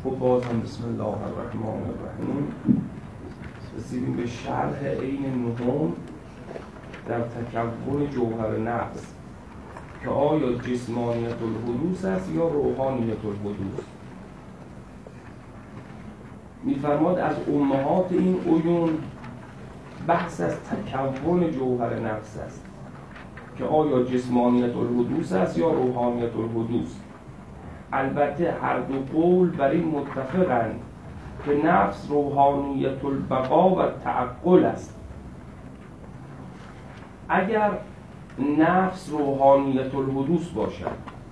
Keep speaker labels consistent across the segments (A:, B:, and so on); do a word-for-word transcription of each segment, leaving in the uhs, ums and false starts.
A: خب باز هم بسم الله الرحمن الرحیم رسیدیم به شرح عین نهم در تکون جوهر نفس که آیا جسمانیت الحدوث است یا روحانیت الحدوث. می‌فرماد از امهات این عیون بحث از تکون جوهر نفس است که آیا جسمانیت الحدوث است یا روحانیت الحدوث. البته هر دو قول بر این متفقند که نفس روحانیت البقا و تعقل است. اگر نفس روحانیت الحدوث باشد،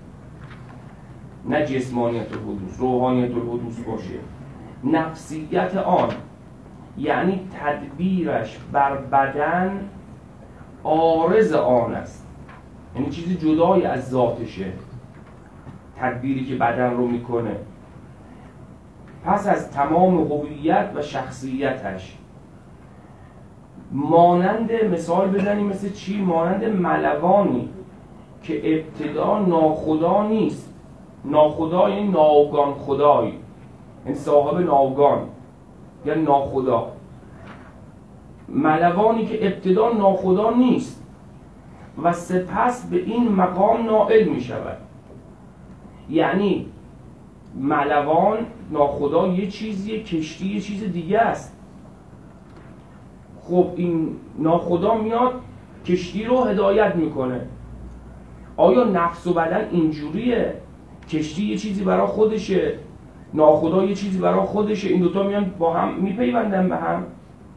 A: نه جسمانیت الحدوث، روحانیت الحدوث باشه، نفسیت آن یعنی تدبیرش بر بدن عارض آن است، یعنی چیزی جدای از ذاتشه تدبیری که بدن رو میکنه، پس از تمام هویت و شخصیتش. مانند مثال بزنیم مثل چی؟ مانند ملوانی که ابتدا ناخدا نیست. ناخدا یعنی ناگان خدای، یعنی صاحب ناگان یعنی ناخدا. ملوانی که ابتدا ناخدا نیست و سپس به این مقام نائل می شود. یعنی ملوان ناخدا یه چیزیه، کشتی یه چیز دیگه است. خب این ناخدا میاد کشتی رو هدایت میکنه. آیا نفس و بدن اینجوریه؟ کشتی یه چیزی برای خودشه، ناخدا یه چیزی برای خودشه، این دوتا میان با هم میپیوندن به هم.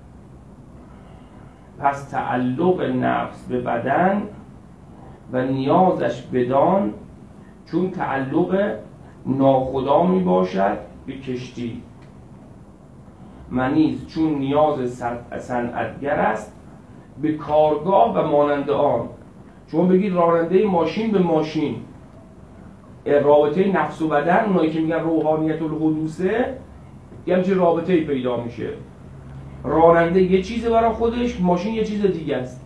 A: پس تعلق نفس به بدن و نیازش بدان چون تعلق ناخدا می باشد به کشتی، منیز چون نیاز صنعتگر است به کارگاه و مانند آن. چون بگید راننده ماشین به ماشین، رابطه نفس و بدن، اونایی که میگن روحانیت الحدوثه، یه همچین رابطه ای پیدا میشه. راننده یه چیزه برای خودش، ماشین یه چیز دیگه است.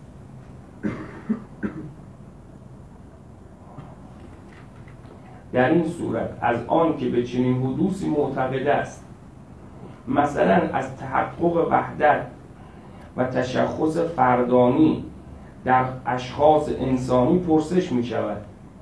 A: در این صورت از آن که به چنین حدوثی معتقد است، مثلا از تحقق وحدت و تشخص فردانی در اشخاص انسانی پرسش می شود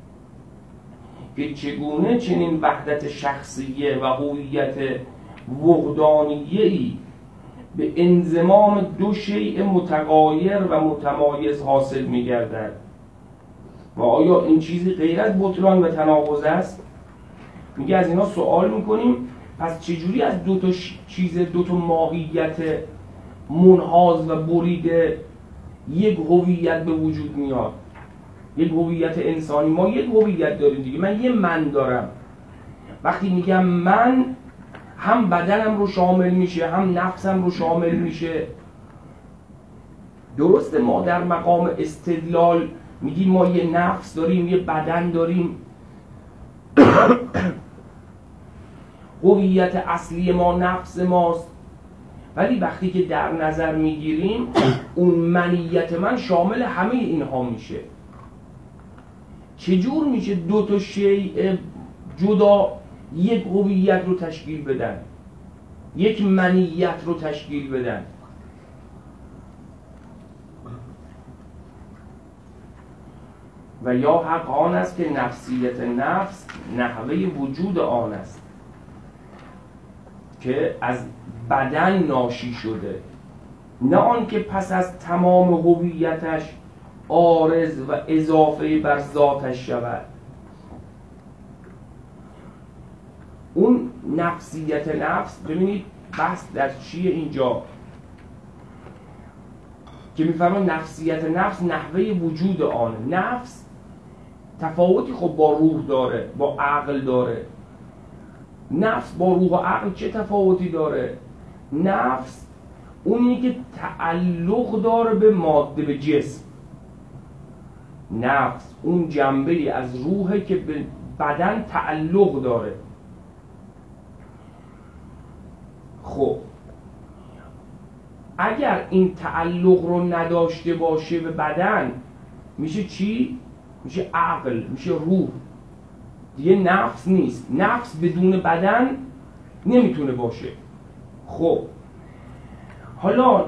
A: که چگونه چنین وحدت شخصیه و هویت وحدانیه‌ای به انضمام دو شیء متغایر و متمایز حاصل می گردد و آیا این چیزی غیر از بطلان و تناقض است؟ میگه از اینا سوال میکنیم پس چجوری از دو تا چیز، دو تا ماهیت منحاز و بریده یک هویت به وجود میاد؟ یک هویت انسانی، ما یک هویت داریم دیگه. من یه من دارم. وقتی میگم من، هم بدنم رو شامل میشه، هم نفسم رو شامل میشه. درسته ما در مقام استدلال میگیم ما یه نفس داریم، یه بدن داریم، هویت اصلی ما نفس ماست، ولی وقتی که در نظر میگیریم اون منیت من شامل همه اینها میشه. چجور میشه دو تا شیء جدا یک هویت رو تشکیل بدن، یک منیت رو تشکیل بدن؟ و یا حق آن است که نفسیت نفس نحوه وجود آن است که از بدن ناشی شده، نه آن که پس از تمام هویتش عارض و اضافه بر ذاتش شود. اون نفسیت نفس، ببینید بحث در چیه اینجا که میفهمم نفسیت نفس نحوه وجود آن. نفس تفاوتی خب با روح داره، با عقل داره. نفس با روح و عقل چه تفاوتی داره؟ نفس اونی که تعلق داره به ماده، به جسم. نفس اون جنبه از روحه که به بدن تعلق داره. خب اگر این تعلق رو نداشته باشه به بدن، میشه چی؟ میشه عقل، میشه روح، دیگه نفس نیست. نفس بدون بدن نمیتونه باشه. خب حالا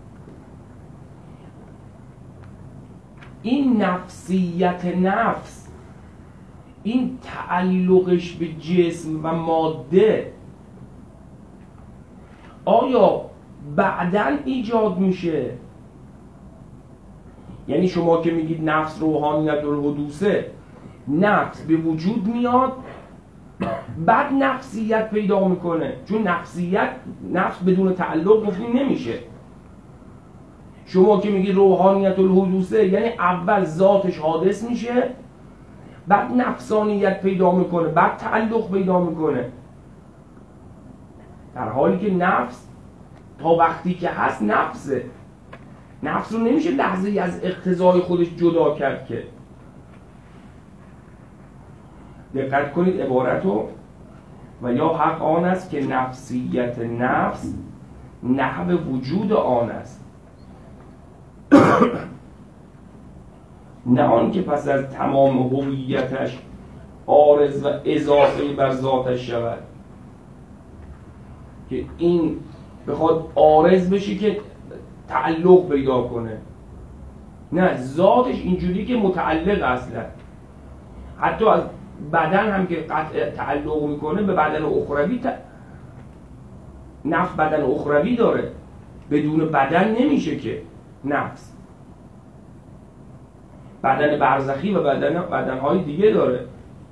A: این نفسیت نفس، این تعلقش به جسم و ماده آیا بعداً ایجاد میشه؟ یعنی شما که میگید نفس روحانیت الحدوثه، نفس به وجود میاد بعد نفسیت پیدا میکنه، چون نفسیت نفس بدون تعلق گفتیم نمیشه. شما که میگید روحانیت الحدوثه یعنی اول ذاتش حادث میشه بعد نفسانیت پیدا میکنه بعد تعلق پیدا میکنه، در حالی که نفس تا وقتی که هست نفسه. نفس رو نمیشه لحظه‌ای از اقتضای خودش جدا کرد که. دقت کنید عبارتو: و یا حق آن است که نفسیت نفس نحو وجود آن است، نه آن که پس از تمام هویتش عارض و اضافه بر ذاتش شود، که این بخواد عارض بشه که تعلق پیدا کنه. نه، ذاتش اینجوری که متعلق اصلا، حتی از بدن هم که قطع تعلق میکنه به بدن اخروی ت... نفس بدن اخروی داره، بدون بدن نمیشه که نفس. بدن برزخی و بدن بدنهای دیگه داره.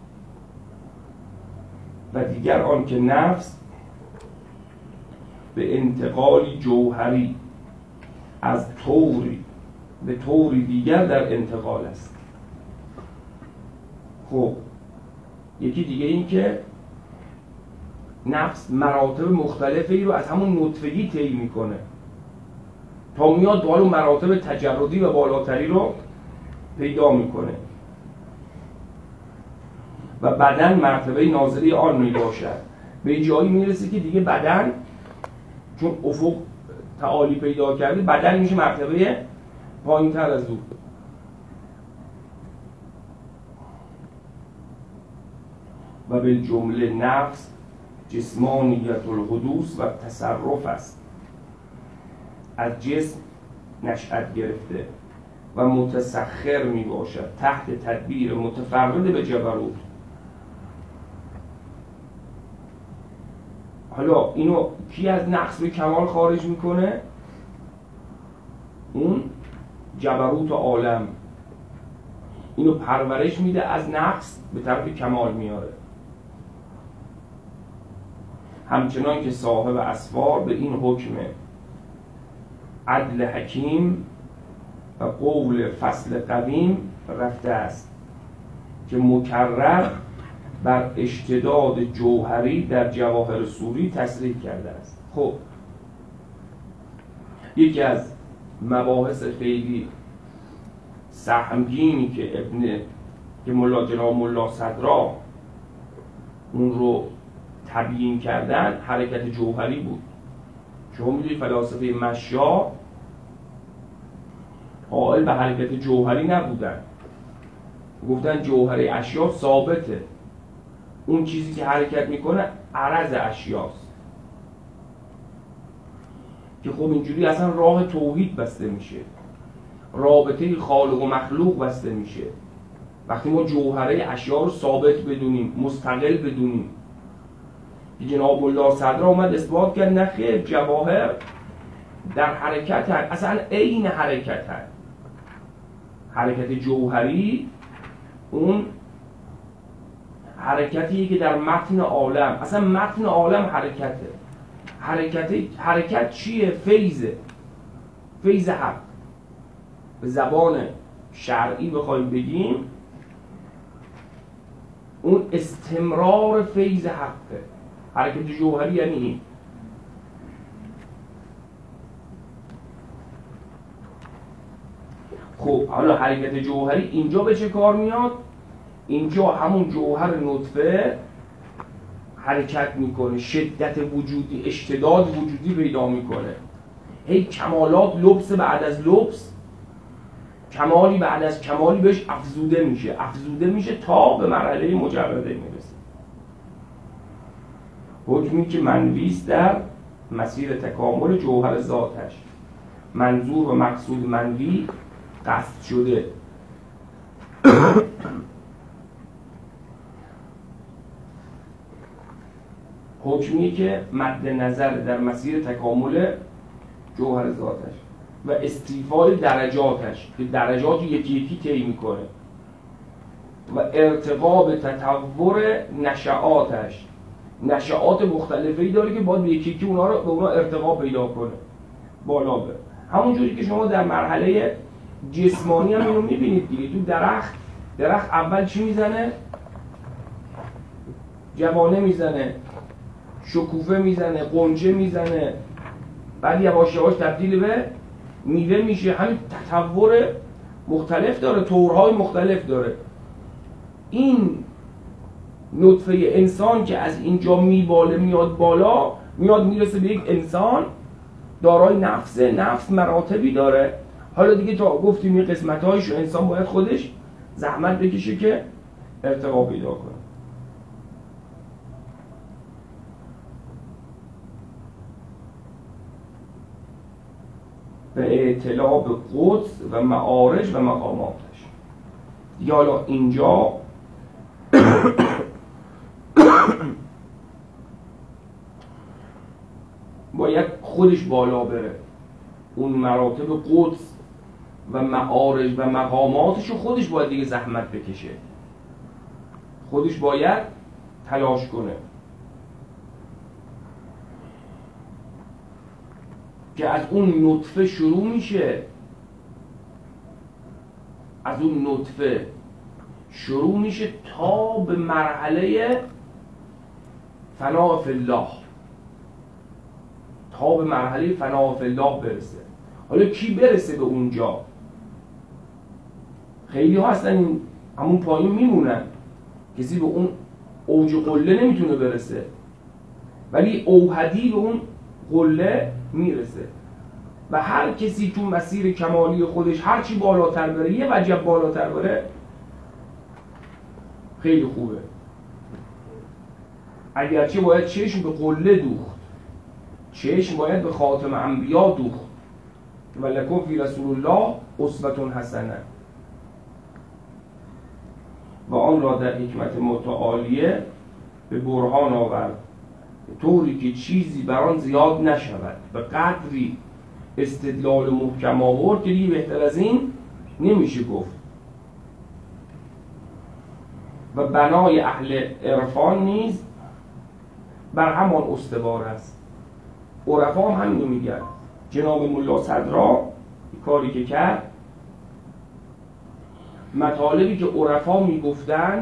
A: و دیگر آن که نفس به انتقالی جوهری از طوری به طوری دیگر در انتقال است. خب یکی دیگه این که نفس مراتب مختلفی رو از همون نطفگی طی میکنه تا میاد بالا مراتب تجردی و بالاتری رو پیدا میکنه و بدن مرتبه ناظری آن میباشد. به جایی میرسه که دیگه بدن چون افق تعالی پیدا کرده، بدن میشه مرتبه پایین تر از اون. و به جمله نفس جسمانیت الحدوث و تصرف است، از جسم نشأت گرفته و متسخر می باشد تحت تدبیر متفرد به جبروت. حالا اینو کی از نقص به کمال خارج میکنه؟ اون جبروت عالم اینو پرورش میده، از نقص به طرف کمال میاره. همچنان که صاحب اسفار به این حکم عدل حکیم و قول فصل قویم رفته است که مکرر بر اشتداد جوهری در جواهر سوری تصریح کرده است. خب یکی از مباحث خیلی سهمگینی که ابن که ملا جناب ملا صدرا اون رو تبیین کردن حرکت جوهری بود. شما میدونید فلاسفه مشیا قائل به حرکت جوهری نبودن، گفتن جوهری اشیا ثابته، اون چیزی که حرکت میکنه عرض اشیاست، که خب اینجوری اصلا راه توحید بسته میشه، رابطه خالق و مخلوق بسته میشه وقتی ما جوهره اشیا رو ثابت بدونیم، مستقل بدونیم. جناب الله صدر اومد اثبات کرد نه خیر، جواهر در حرکت هست، اصلا عین حرکت هست. حرکت جوهری اون حرکتیه که در متن عالم، اصلا متن عالم حرکته. حرکت حرکت چیه؟ فیضه، فیض حق. به زبان شرعی بخوایم بگیم اون استمرار فیض حقه. حرکت جوهری یعنی این. خب حالا حرکت جوهری اینجا به چه کار میاد؟ اینجا همون جوهر نطفه حرکت میکنه، شدت وجودی، اشتداد وجودی پیدا میکنه، هی کمالات لبس بعد از لبس، کمالی بعد از کمالی بهش افزوده میشه افزوده میشه تا به مرحله مجرده میرسه. حکمی که منویست در مسیر تکامل جوهر ذاتش، منظور و مقصود منوی قصد شده. حکمی که مد نظر در مسیر تکامل جوهر ذاتش و استیفای درجاتش که درجات یکی یکی طی میکنه و ارتقا به تطور نشعاتش، نشعات مختلفی داره که باید به یکی یکی اونا رو به اونا ارتقا پیدا کنه، بالا بره. همونجوری که شما در مرحله جسمانی هم اینو میبینید دیگه. تو درخت درخت اول چی میزنه؟ جوانه میزنه، شکوفه میزنه، قنچه میزنه، بعد یواش یواش تبدیل به میوه میشه. همین تطور مختلف داره، طورهای مختلف داره. این نطفه انسان که از اینجا میباله میاد بالا، میاد میرسه به یک انسان دارای نفسه. نفس مراتبی داره. حالا دیگه تا گفتیم این قسمت‌هایشو انسان باید خودش زحمت بکشه که ارتقا پیدا کنه. به اطلاع به قدس و معارج و مقاماتش. دیگه حالا اینجا باید خودش بالا بره، اون مراتب قدس و معارج و مقاماتش رو خودش باید دیگه زحمت بکشه، خودش باید تلاش کنه که از اون نطفه شروع میشه. از اون نطفه شروع میشه تا به مرحله فنا فی الله، تا به مرحله فنا فی الله برسه. حالا کی برسه به اونجا؟ خیلی ها هستن همون پایین میمونن، کسی به اون اوج قله نمیتونه برسه، ولی اوحدی به اون قله میرسه. و هر کسی تو مسیر کمالی خودش هر چی بالاتر بره، یه وجب بالاتر بره، خیلی خوبه. اگرچه باید چشم به قله دوخت، چشم باید به خاتم انبیا دوخت. ولکم فی رسول الله اسوة حسنه. و آن را در حکمت متعالیه به برهان آورد طوری که چیزی بر آن زیاد نشود. به قدری استدلال محکم آورد که دیگه بهتر از این نمیشه گفت. و بنای اهل عرفان نیز بر همان استوار است. عرفا هم همینو میگن. جناب ملا صدرا کاری که کرد، مطالبی که عرفا میگفتن،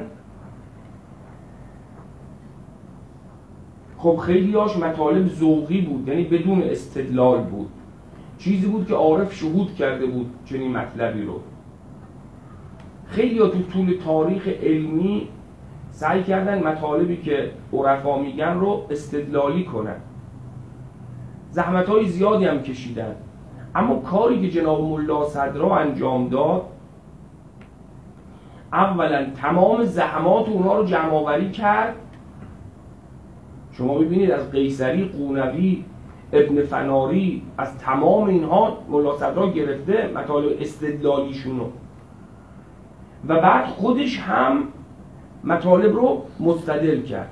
A: خب خیلی هاش مطالب ذوقی بود، یعنی بدون استدلال بود، چیزی بود که عارف شهود کرده بود چنین مطلبی رو. خیلی ها تو طول تاریخ علمی سعی کردن مطالبی که عرفا میگن رو استدلالی کنن، زحمت‌های زیادی هم کشیدن. اما کاری که جناب ملا صدرا انجام داد، اولا تمام زحمات اونها رو جمع آوری کرد. شما ببینید از قیصری، قونوی، ابن فناری، از تمام اینها ملا صدرا گرفته مطالب استدلالیشونو، و بعد خودش هم مطالب رو مستدل کرد،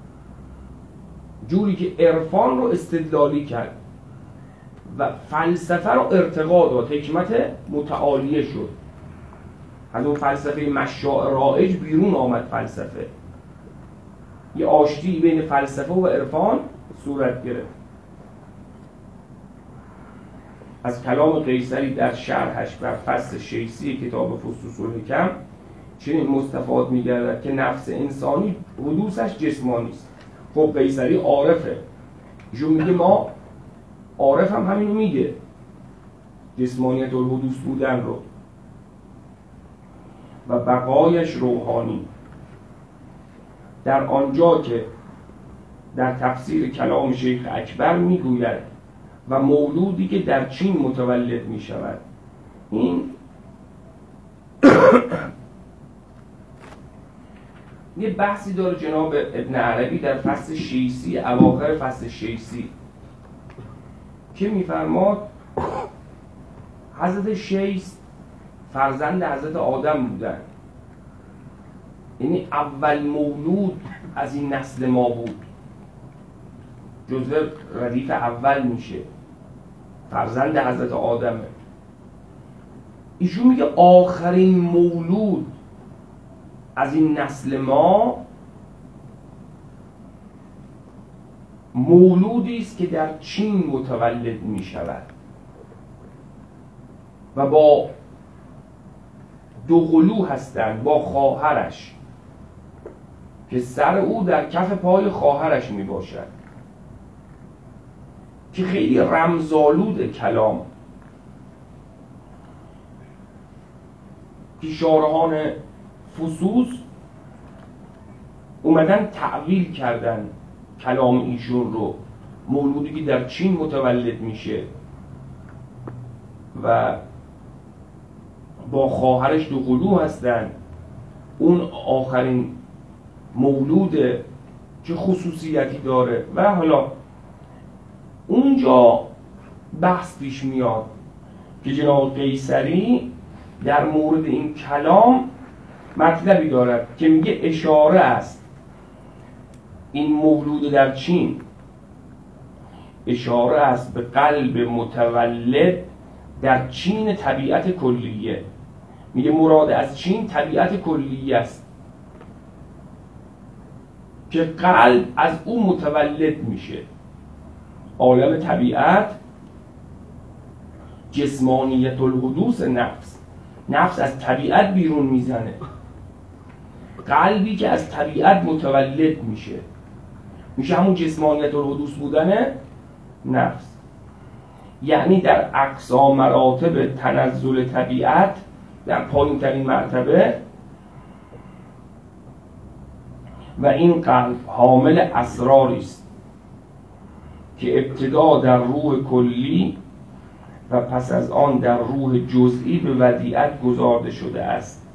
A: جوری که عرفان رو استدلالی کرد و فلسفه رو ارتقا داد، حکمت متعالیه شد. از اون فلسفه مشاع رائج بیرون آمد فلسفه، یه آشتی بین فلسفه و عرفان صورت گرفت. از کلام قیصری در شرحش بر فصل شیسی کتاب فصوص الحکم چنین مستفاد می‌گردد که نفس انسانی حدوثش جسمانی است. خب قیصری عارفه، ایشون میگه ما عارف هم همینو میگه، جسمانیت الحدوث بودن رو، و بقایش روحانی. در آنجا که در تفسیر کلام شیخ اکبر میگوید و مولودی که در چین متولد می شود، این یه بحثی داره جناب ابن عربی در فصل شیسی، اواخر فصل شیسی، که میفرماد حضرت شیس فرزند حضرت آدم بودن، یعنی اول مولود از این نسل ما بود، جزو ردیف اول میشه، فرزند حضرت آدمه. ایشون میگه آخرین مولود از این نسل ما مولودی است که در چین متولد می شود و با دوقلو هستند، با خواهرش، که سر او در کف پای خواهرش می باشد، که خیلی رمزآلود کلام. که شارحان فصوص اومدن تعویل کردن کلام ایشون رو، مولودی که در چین متولد میشه و با خواهرش دوقلو هستن، اون آخرین مولوده، چه خصوصیتی داره. و حالا اونجا بحث پیش میاد که جناب قیصری در مورد این کلام مطلبی دارد که میگه اشاره است این مولود در چین، اشاره است به قلب متولد در چین طبیعت کلیه. میگه مراد از چین طبیعت کلیه است که قلب از او متولد میشه. عالم طبیعت جسمانیت الحدوث نفس، نفس از طبیعت بیرون میزنه، قلبی که از طبیعت متولد میشه میشه همون جسمانیت الحدوث بودن نفس. یعنی در اقصا مراتب تنزل طبیعت، در پایین ترین مرتبه، و این قلب حامل اسراری است که ابتدا در روح کلی و پس از آن در روح جزئی به ودیعت گذارده شده است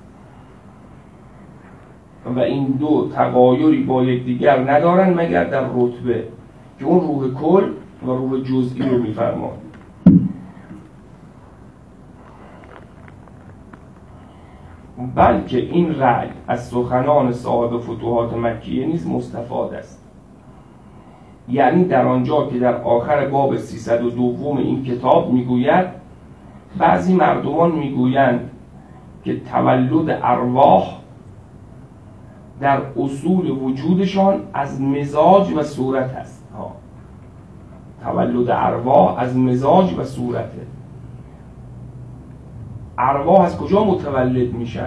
A: و این دو تغایری با یکدیگر ندارن مگر در رتبه، که اون روح کل و روح جزئی رو میفرماد. بلکه این رأی از سخنان صاحب فتوحات مکیه نیز مستفاد است. یعنی در آنجا که در آخر باب سیصد و دو این کتاب میگوید بعضی مردمان میگویند که تولد ارواح در اصول وجودشان از مزاج و صورت است. ها. تولد ارواح از مزاج و صورته. ارواح از کجا متولد میشن؟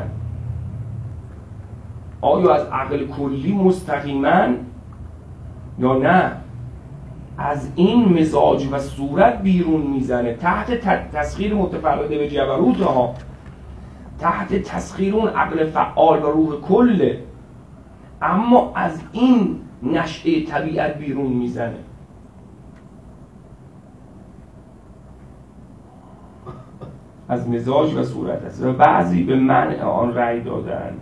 A: آیا از عقل کلی مستقیما یا نه از این مزاج و صورت بیرون میزنه، تحت تسخیر متفرده به جبروت ها، تحت تسخیر اون عقل فعال و روح کله، اما از این نشأه طبیعت بیرون میزنه. از مزاج و صورت است و بعضی به منع آن رأی دادند.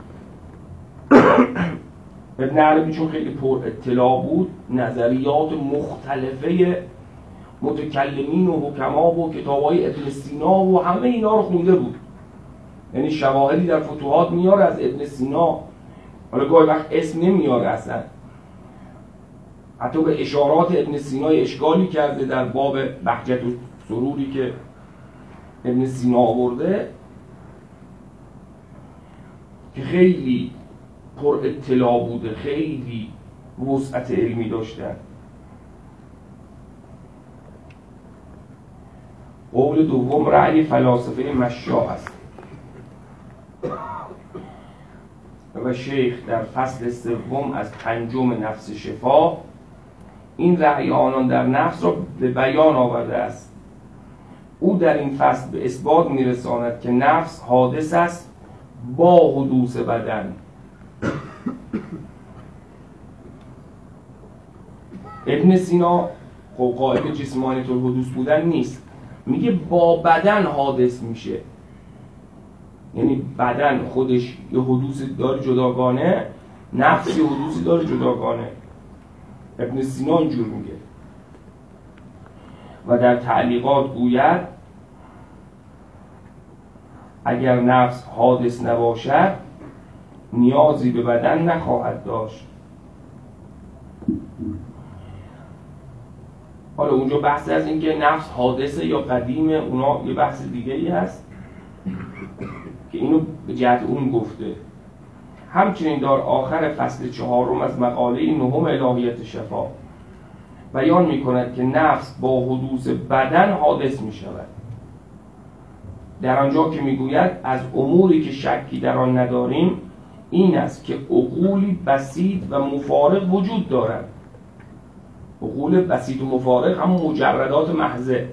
A: ابن عربی چون خیلی پر اطلاع بود، نظریات مختلفه متکلمین و حکما و کتابای ابن سینا و همه اینا رو خونده بود. یعنی شواهدی در فتوحات میاره از ابن سینا، حالا گاهی وقت اسم نمیاره اصلا، حتی به اشارات ابن سینا اشکالی کرده در باب بهجت و سروری که ابن سینا آورده، که خیلی پر اطلاع بوده، خیلی وسعت علمی داشتن. قول دوم رأی فلاسفه مشاء است و شیخ در فصل سوم از پنجم نفس شفا این رأی آنان در نفس را به بیان آورده است. او در این فصل به اثبات میرساند که نفس حادث است با حدوث بدن. ابن سینا خب قائل جسمانیت الحدوث بودن نیست، میگه با بدن حادث میشه، یعنی بدن خودش یه حدوث داره جداگانه، نفس یه حدوثی داره جداگانه. ابن سینا اینجور میگه و در تعلیقات گوید اگر نفس حادث نباشد نیازی به بدن نخواهد داشت. حالا اونجا بحث از این که نفس حادثه یا قدیمه، اونا یه بحث دیگه ای هست که اینو به جهت اون گفته. همچنین در آخر فصل چهارم از مقاله نهم الهیت شفا بیان می کند که نفس با حدوث بدن حادث می شود. در آنجا که می گوید از اموری که شکی در آن نداریم این است که عقولی بسیط و مفارق وجود دارد. عقول بسیط و مفارق هم مجردات محضه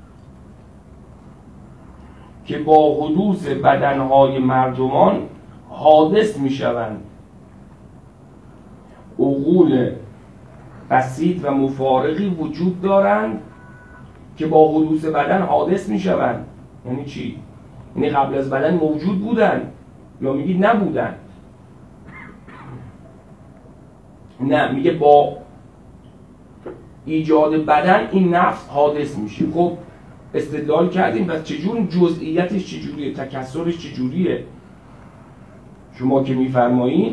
A: که با حدوث بدنهای مردمان حادث می شوند. عقول بسیط و مفارقی وجود دارند که با حدوث بدن حادث می شوند. یعنی چی؟ یعنی قبل از بدن موجود بودن یا میگید نبودن؟ نه، میگه با ایجاد بدن این نفس حادث میشه. خب استدلال کردیم پس چجور جزئیاتش چجوریه، تکثرش چجوریه؟ شما که میفرمایید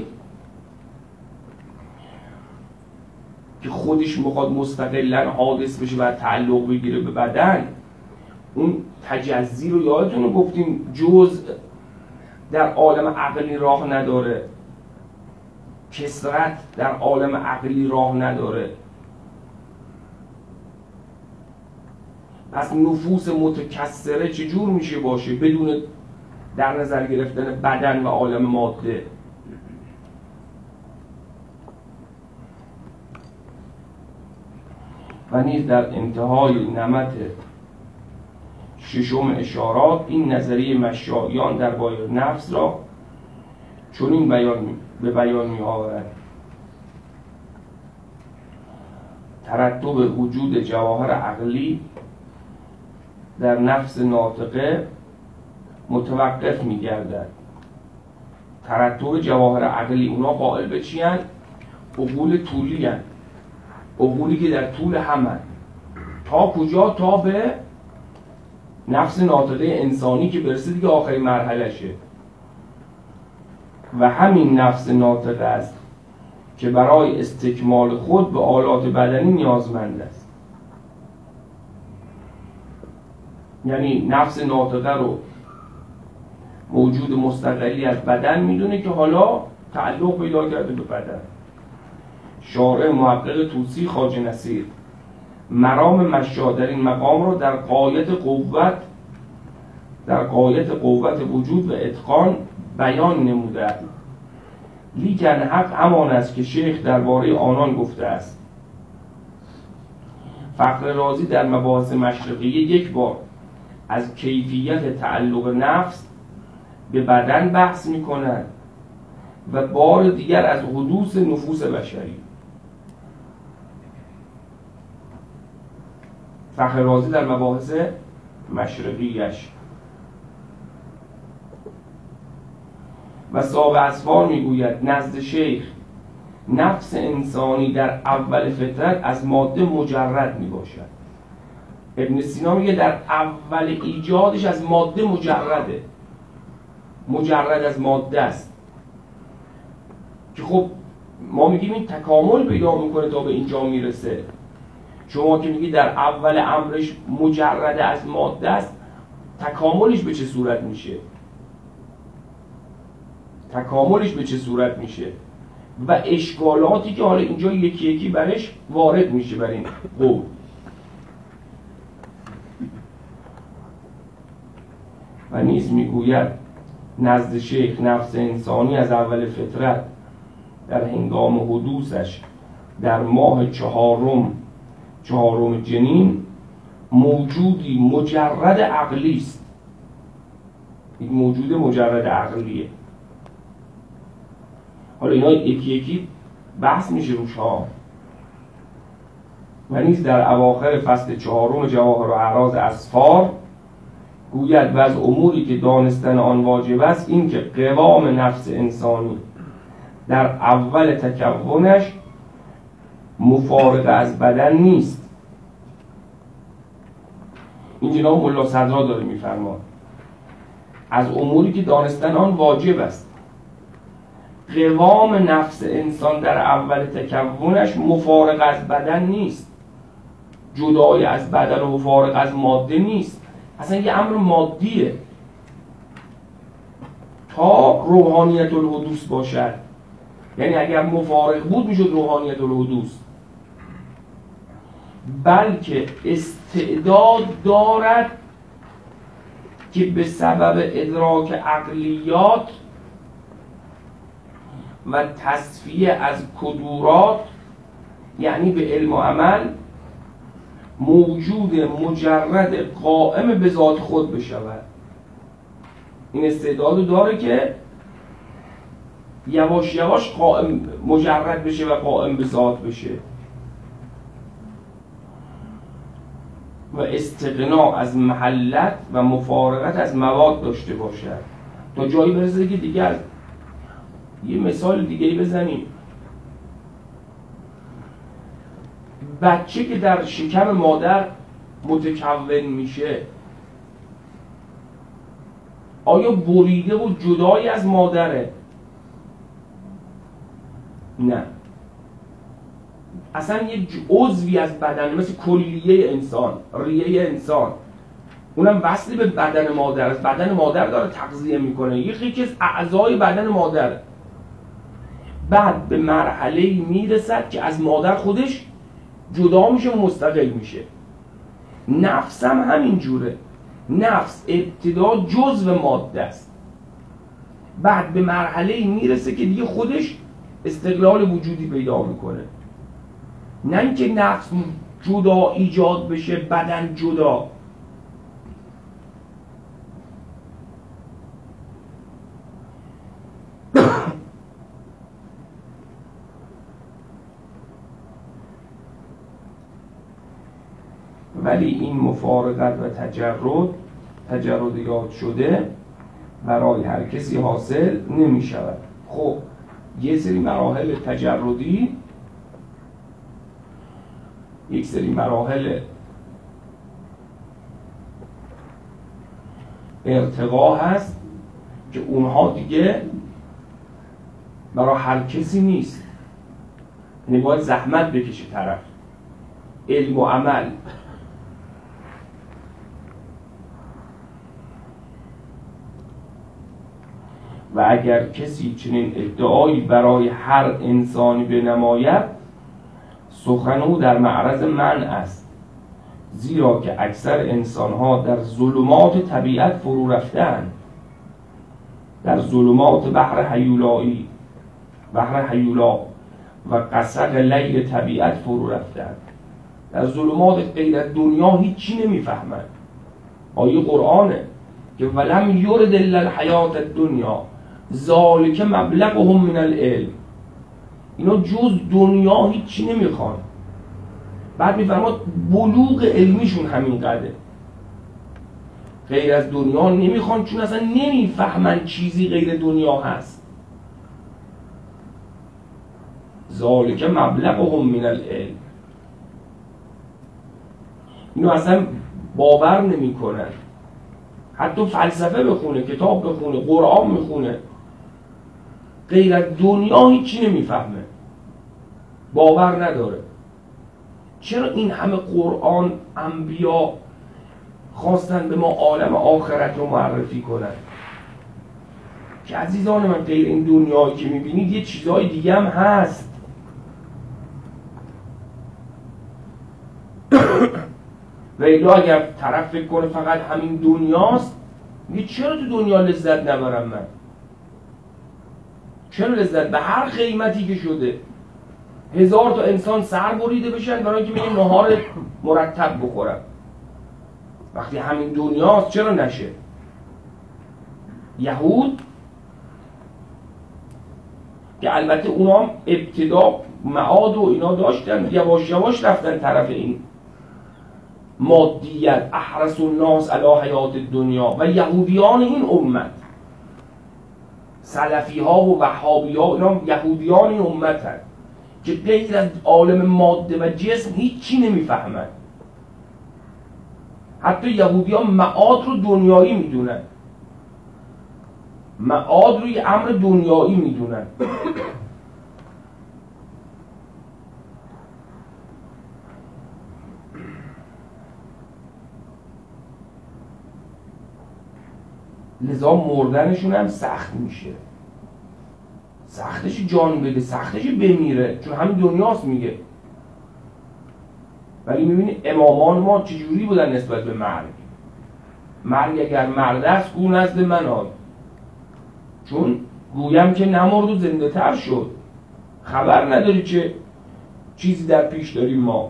A: که خودش میخواد مستقلاً حادث بشه و تعلق بگیره به بدن، اون تجزی رو یادتونه گفتیم جزء در عالم عقلی راه نداره، کثرت در عالم عقلی راه نداره. پس نفوس متکثره چجور میشه باشه بدون در نظر گرفتن بدن و عالم ماده؟ و نیز در انتهای نمط ششم اشارات این نظریه مشایان درباره نفس را چنین بیان به بیان می آورد: ترتب وجود جواهر عقلی در نفس ناطقه متوقف می گردد. ترتب جواهر عقلی اونا قائل به چی هن؟ عقول طولی هن، عقولی که در طول همن. تا کجا؟ تا به نفس ناطقه انسانی که برسه دیگه آخرین مرحله شه. و همین نفس ناطقه است که برای استکمال خود به آلات بدنی نیازمند است. یعنی نفس ناطقه رو موجود مستقلی از بدن میدونه که حالا تعلق پیدا کرده به بدن. شارع محقق طوسی خواجه نصیر مرام مشا در این مقام رو در غایت قوت در غایت قوت وجود و اتقان بیان نموده. لیکن حق همان است که شیخ درباره آنان گفته است. فخر رازی در مباحث مشرقیه یک بار از کیفیت تعلق نفس به بدن بحث می کند و بار دیگر از حدوث نفوس بشری. فخر رازی در مباحث مشرقیش. و صاحب اسفار میگوید نزد شیخ نفس انسانی در اول فطرت از ماده مجرد می باشد. ابن سینا میگه در اول ایجادش از ماده مجرده، مجرد از ماده است. که خب ما میگیم این تکامل پیدا میکنه تا به اینجا میرسه. شما که میگی در اول امرش مجرد از ماده است، تکاملش به چه صورت میشه؟ تکاملش به چه صورت میشه؟ و اشکالاتی که حالا اینجا یکی یکی برش وارد میشه بر این قول. و نیز میگوید نزد شیخ نفس انسانی از اول فطرت در هنگام حدوثش در ماه چهارم چهارم جنین موجودی مجرد عقلی است. این موجود مجرد عقلیه. حالا اینا یکی یکی بحث میشه روش ها. و نیز در اواخر فصل چهارم جواهر و اعراض اسفار گوید و از اموری که دانستن آن واجب است این که قوام نفس انسانی در اول تکونش مفارقه از بدن نیست. این جناب ملا صدرا داره میفرماد از اموری که دانستن آن واجب است. قوام نفس انسان در اول تکونش مفارق از بدن نیست، جدای از بدن و مفارق از ماده نیست، اصلا یه امر مادیه تا روحانیت الحدوث باشد. یعنی اگر مفارق بود میشد روحانیت الحدوث، بلکه استعداد دارد که به سبب ادراک عقلیات و تصفیه از کدورات، یعنی به علم و عمل، موجود مجرد قائم به ذات خود بشود. این استعداد داره که یواش یواش قائم مجرد بشه و قائم به ذات بشه و استغنا از محلت و مفارقت از مواد داشته باشد تا جایی برسه که دیگر. یه مثال دیگه بزنیم. بچه که در شکم مادر متکون میشه آیا بریده و جدای از مادره؟ نه، اصلا یک عضوی از بدن، مثل کلیه انسان، ریه انسان، اونم وصلی به بدن مادر است. بدن مادر داره تغذیه میکنه، یکی از اعضای بدن مادره. بعد به مرحله میرسد که از مادر خودش جدا میشه و مستقل میشه. نفس هم همین جوره. نفس ابتدا جزء ماده است، بعد به مرحله میرسه که دیگه خودش استقلال وجودی پیدا میکنه. نه اینکه نفس جدا ایجاد بشه، بدن جدا. ولی این مفارقت و تجرد تجرد یاد شده برای هر کسی حاصل نمی شود. خب یه سری مراحل تجردی، یک سری مراحل ارتقا هست که اونها دیگه برای هر کسی نیست. یعنی باید زحمت بکشه طرف، علم و عمل. و اگر کسی چنین ادعایی برای هر انسانی بنماید، سخن او در معرض منع است، زیرا که اکثر انسانها در ظلمات طبیعت فرو رفته‌اند، در ظلمات بحر هیولایی، بحر هیولا و قسق لیل طبیعت فرو رفته‌اند. در ظلمات غیر از دنیا هیچی نمیفهمند. آیه قرآنه که ولم یرد الا الحیات الدنیا ذالک مبلغهم من العلم. اینا جز دنیا هیچی نمیخوان. بعد میفرماد بلوغ علمیشون همین قدره، غیر از دنیا نمیخوان، چون اصلا نمیفهمن چیزی غیر دنیا هست. ذالک مبلغهم من العلم. اینو اصلا باور نمیکنن. حتی فلسفه بخونه، کتاب بخونه، قرآن میخونه، غیر از دنیا هیچی نمیفهمه، باور نداره. چرا این همه قرآن، انبیا خواستن به ما عالم آخرت رو معرفی کنن؟ که عزیزان من، غیر این دنیایی که میبینید یه چیزهای دیگه هم هست. و الا اگر طرف فکر کنه فقط همین دنیاست، میگه چرا تو دنیا لذت نبرم من؟ چرا لذت به هر قیمتی که شده هزار تا انسان سر بریده بشن برای اینکه من نهار مرتب بخورم؟ وقتی همین دنیاست چرا نشه؟ یهود که البته اونا هم ابتدا معاد و اینا داشتن، یواش یواش رفتن طرف این مادیت، احرس الناس علی حیات الدنیا، و یهودیان این امت سلفی ها و وهابی ها اینا یهودیان این امت هست که غیر از عالم ماده و جسم هیچی نمیفهمن. حتی یهودی ها معاد رو دنیایی میدونن، معاد رو یه امر دنیایی میدونن. لذا مردنشون هم سخت میشه. سختش جان بده، سختش بمیره، چون همین دنیاست میگه. ولی میبینی امامان ما چجوری بودن نسبت به مرگ. مرگ اگر مرد است او نزد من آی، چون گویم که نمرد و زنده تر شد. خبر نداری چه چیزی در پیش داریم ما.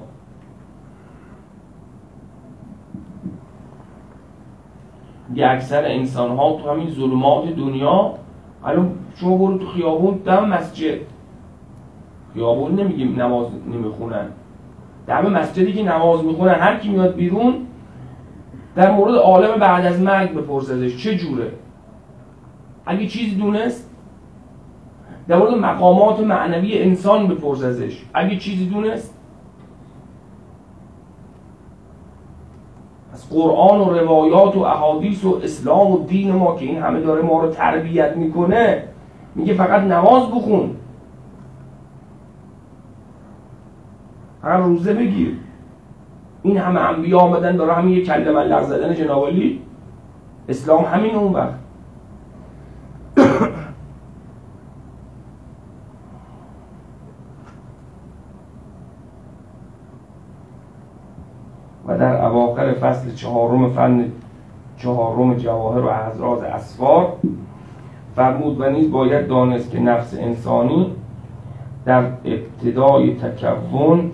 A: یه اکثر انسان ها تو همین ظلمات دنیا، الان شما برو تو خیابون دم مسجد، خیابون نمیگیم نماز نمیخونن، دم مسجدی که نماز میخونن، هر کی میاد بیرون در مورد عالم بعد از مرگ بپرس ازش چه جوره. اگه چیزی دونست در مورد مقامات معنوی انسان بپرس ازش، اگه چیزی دونست. از قرآن و روایات و احادیث و اسلام و دین ما که این همه داره ما رو تربیت میکنه، میگه فقط نماز بخون، هر روزه بگیر. این همه انبیا آمدن برای همین یک کلمه لغو زدن جناب علی. اسلام همین اون وقت. و در اواخر فصل چهارم فن چهارم جواهر و احراز اسفار فرمود و نیز باید دانست که نفس انسانی در ابتدای تکون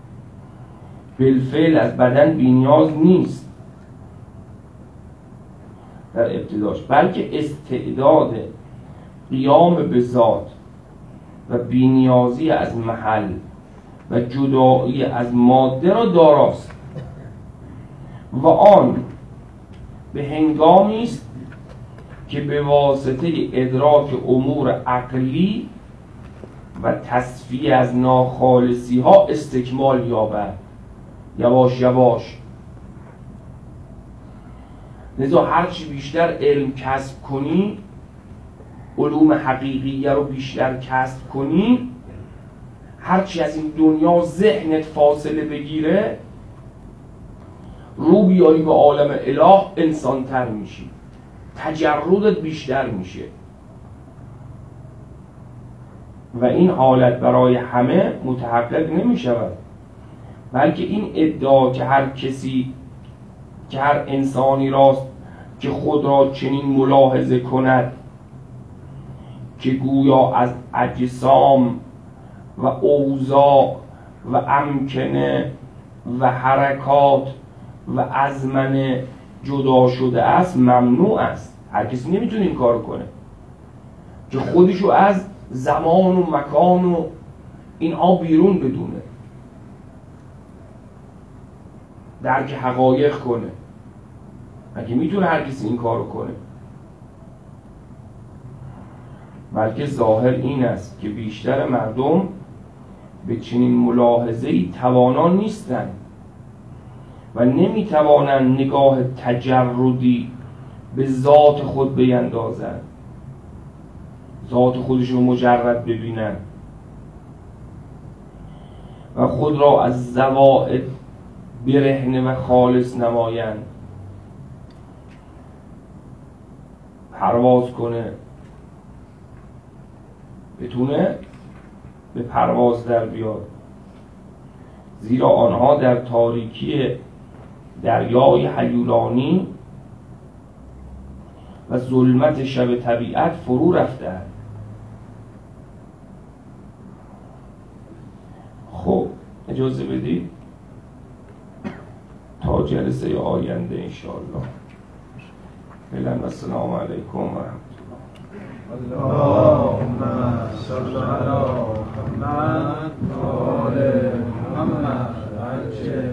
A: بالفعل از بدن بی‌نیاز نیست در ابتداش، بلکه استعداد قیام به ذات و بی‌نیازی از محل و جدایی از ماده را داراست و آن به هنگامی است که به واسطه ادراک امور عقلی و تصفیه از ناخالصی ها استکمال یابد یواش یواش. لذا هرچی بیشتر علم کسب کنی، علوم حقیقیه رو بیشتر کسب کنی، هرچی از این دنیا ذهنت فاصله بگیره، رو بیایی به عالم اله، انسان‌تر میشی، تجردت بیشتر میشه. و این حالت برای همه متحقق نمیشود، بلکه این ادعا که هر کسی که هر انسانی راست که خود را چنین ملاحظه کند که گویا از اجسام و اوضاع و امکنه و حرکات و ازمنه جدا شده است، ممنوع است. هر کسی نمیتونه این کار کنه که خودشو از زمان و مکان و اینها بیرون بدونه، درک حقایق کنه. مگه میتونه هر کسی این کارو کنه؟ بلکه ظاهر این است که بیشتر مردم به چنین ملاحظه‌ای توانا نیستند و نمیتوانند نگاه تجردی به ذات خود بیندازند، ذات خودشون مجرد ببینن و خود را از زوائد برهنه و خالص نمایند. پرواز کنه، بتونه به پرواز در بیاد، زیرا آنها در تاریکی دریای هیولانی و ظلمت شب طبیعت فرو رفتند. خب اجازه بدید تا جلسه آینده انشاءالله. فعلا السلام علیکم و رحمت الله.
B: اللهم صل علی محمد و آل محمد.